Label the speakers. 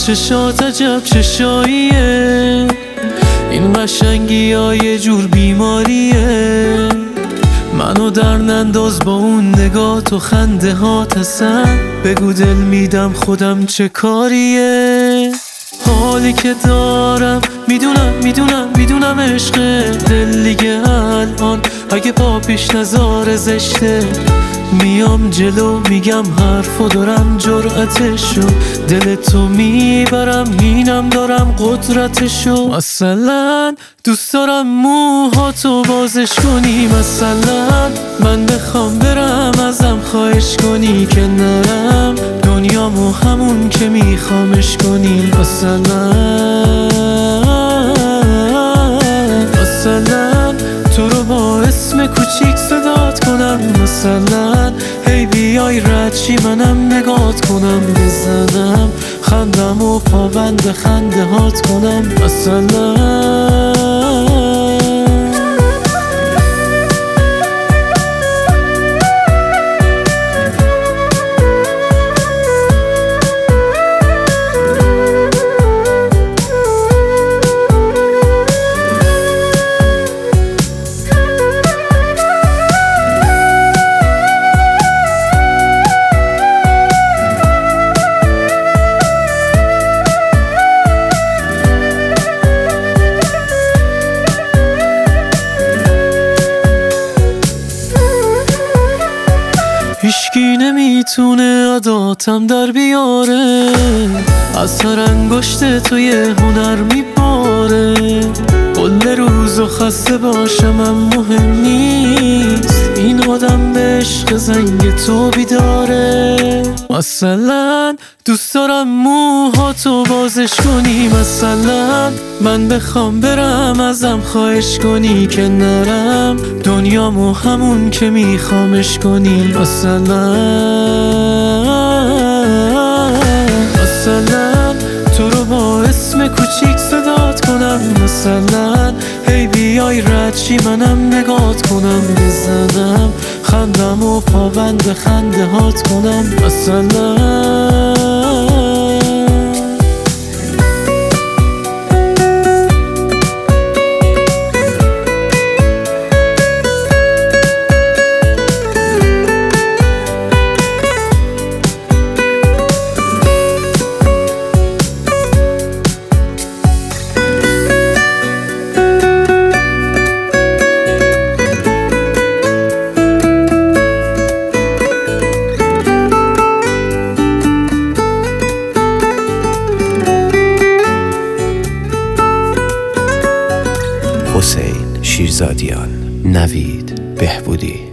Speaker 1: چشات عجب چشاییه، این قشنگی ها یه جور بیماریه. منو در ننداز با اون نگاه تو خنده ها تسن، بگو دل میدم خودم چه کاریه. حالی که دارم میدونم عشق دل دیگه الان اگه پا پیش نذاره زشته. میام جلو میگم حرفو دارم جرأتشو، دل تو میبرم اینم دارم قدرتشو. مثلا دوست دارم موهاتو بازش کنی، مثلا من بخوام برم ازم خواهش کنی که نرم دنیامو همون که میخوامش کنی. مثلا تو رو با اسم کوچیک صدات کنم، مثلا هی بیای ردشی منم نگات کنم، بزنم خندم و پابند خنده هات کنم. مثلا هیچکی نمیتونه عداتم در بیاره، از هر انگشت توی هنر میباره. کل روزو خسته باشم هم مهم نیست، این آدم به عشق زنگ تو بیداره. مثلا دوست دارم موهاتو بازش کنی، مثلا من بخوام برم ازم خواهش کنی که نرم دنیامو همون که میخوامش کنی. مثلا تو رو با اسم کوچیک صدات کنم، مثلا هی بیای ردشی منم نگات کنم، بزنم خندم و پابند خنده هات کنم. مثلا
Speaker 2: حسین شیرزادیان، نوید بهبودی.